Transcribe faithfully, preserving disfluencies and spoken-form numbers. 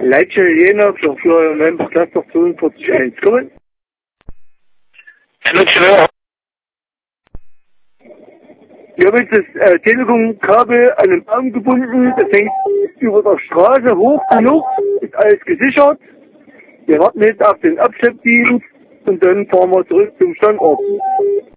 Leitche Jena für Florian Member Cluster zweiundvierzig eins. Kommen. Wir haben jetzt das äh, Telekom-Kabel an den Baum gebunden. Das hängt über der Straße hoch genug, ist alles gesichert. Wir warten jetzt auf den Abschleppdienst und dann fahren wir zurück zum Standort.